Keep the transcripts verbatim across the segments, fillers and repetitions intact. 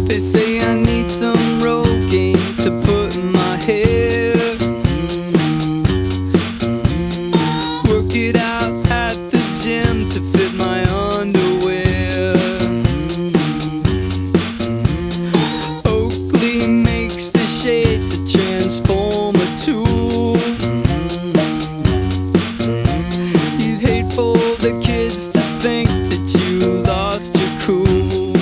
They say I need some Rogaine to put in my hair. Work it out at the gym to fit my underwear. Oakley makes the shades to transform a tool. You'd hate for the kids to think that you lost your cool.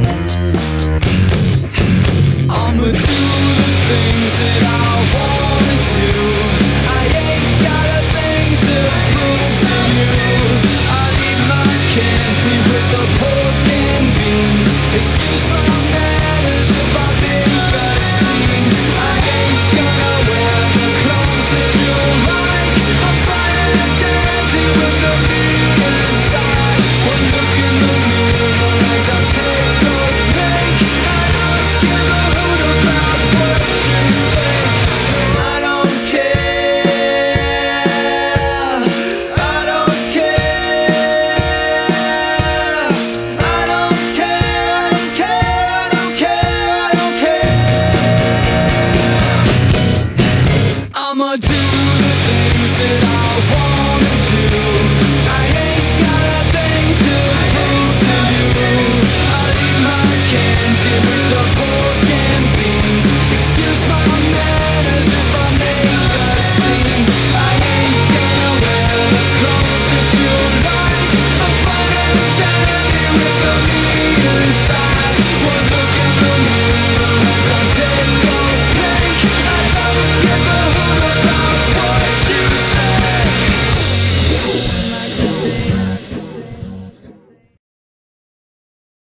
I'ma do the things that I wanna do. I ain't got a thing to prove to you. I'll eat my candy with the pork and beans. Excuse my manners if I make a scene. I ain't gonna wear the clothes that you like. I'm fine and dandy with the meat inside. One look in the mirror and I'll take a break. I don't give a hoot about what you think. I don't care. I don't care. I don't care. I don't care. I don't care. I don't care. I'ma do the things that I wanna do. I ain't got a thing to prove to you. I'll eat my candy with the pork and beans. Excuse my manners if I make a scene. I ain't gonna wear the clothes that you like. I'm fine and dandy with the meat inside. One look